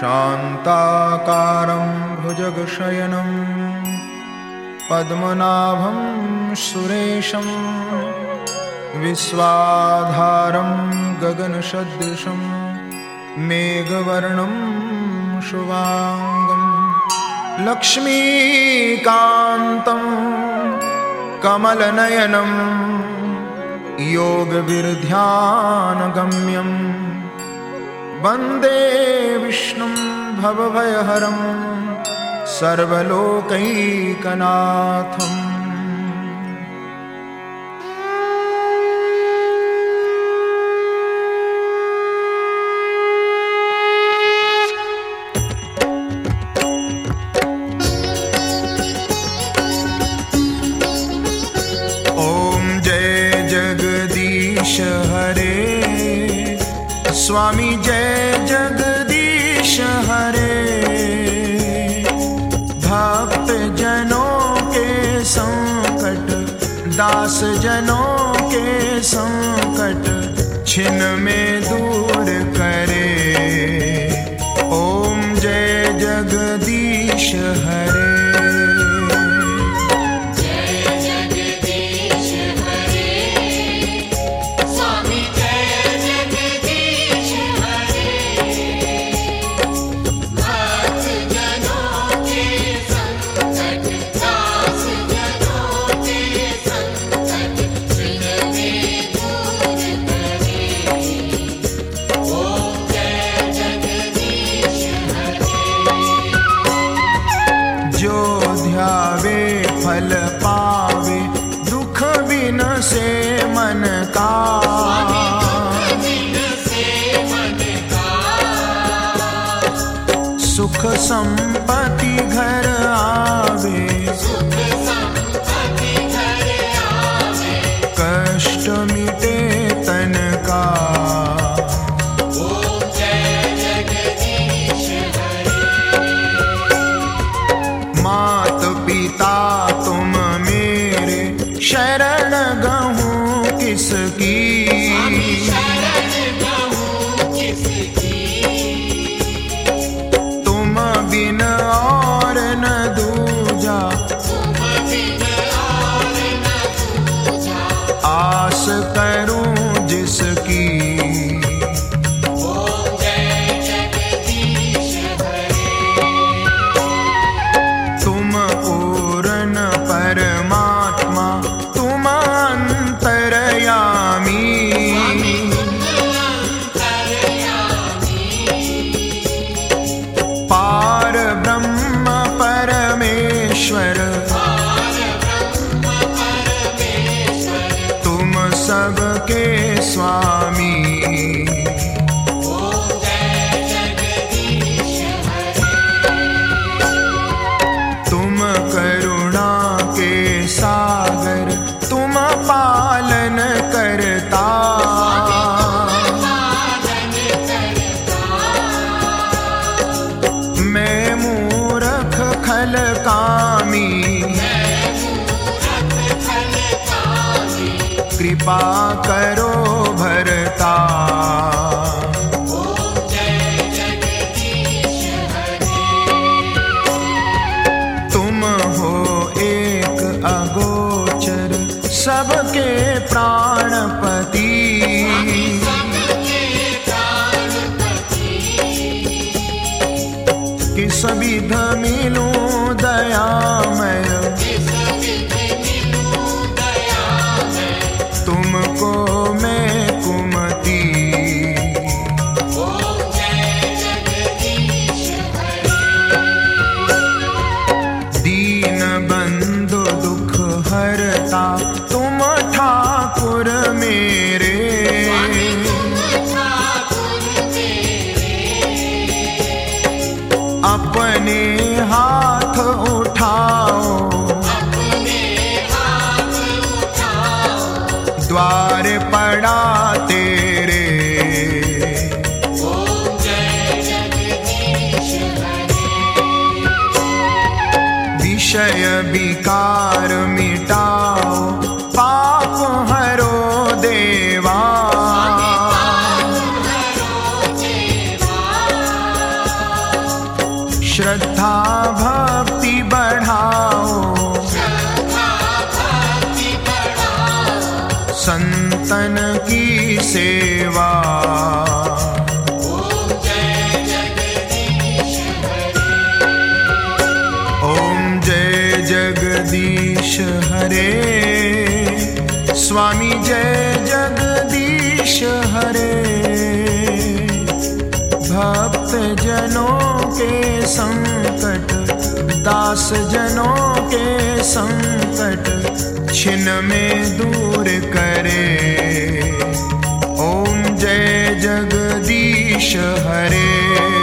शान्ताकारं भुजगशयनं पद्मनाभं सुरेशं विश्वाधारं गगनसदृशं मेघवर्णं शुभांगं लक्ष्मीकान्तं कमलनयनं योगविर्ध्यानगम्यं वन्दे विष्णुं भवभयहरं सर्वलोकैकनाथम्। हरे स्वामी जय जगदीश हरे, भक्त जनों के संकट दास जनों के संकट छिन में दूर करे। ओम जय जगदीश हरे। फल पावे दुख बिन से मन का, सुख संपत्ति घर आवे, कष्ट मिटे तन का। मात पिता तुम मेरे शरण गहूं किसकी, तुम बिन और न दूजा, आस करूं जिसकी। परमात्मा तुम अंतर्यामी, पार ब्रह्म परमेश्वर, तुम सबके स्वामी। तुम करुणा के सागर, तुम पालन करता, मैं मूर्ख खल कामी, कृपा करो भरता। अगोचर सबके प्राणपति, किस विध मिलूं दयामय, तुमको मैं कुमति। दीन बंधु दुख हरता तुम ठाकुर मेरे, अपने हाथ उठाओ, द्वार पड़ा तेरे। विषय विकार मिटाओ, पाप हरो देवा, संतन की सेवा। ओम जय जगदीश हरे, स्वामी जय जगदीश हरे। भक्त जनों के संकट, दास जनों के संकट छिन में दूर करे। ओम जय जगदीश हरे।